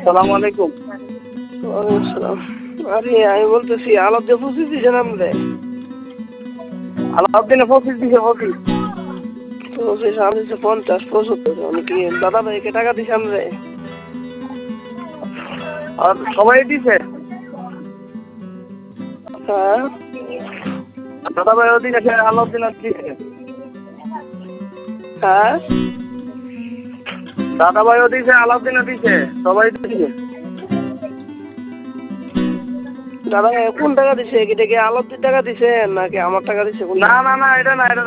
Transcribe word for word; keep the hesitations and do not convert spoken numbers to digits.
সালাম আলাইকুম। ওয়ালাইকুম আসসালাম। আরে আমি বলতেছি আলাদা পঁচিশ দিয়েছেন আপনি? আলাউদ্দিনে পঁচিশ দিছে পঁচিশ। পঁচিশ আমি দিচ্ছি পঞ্চাশ পঁচাত্তর। আমি কি দাদা ভাইকে টাকা দিছি আপনি? আর সবাই দিছে। হ্যাঁ দাদা ভাইও দিছে, আলাউদ্দিন দিছে। হ্যাঁ দাদা ভাইও দিছে, আলাউদ্দিনও দিছে, সবাই দিছে। দাদা ভাই কোন টাকা দিছে? এটা কি আলাদির টাকা দিছে নাকি আমার টাকা দিছে? না না না এটা না এটা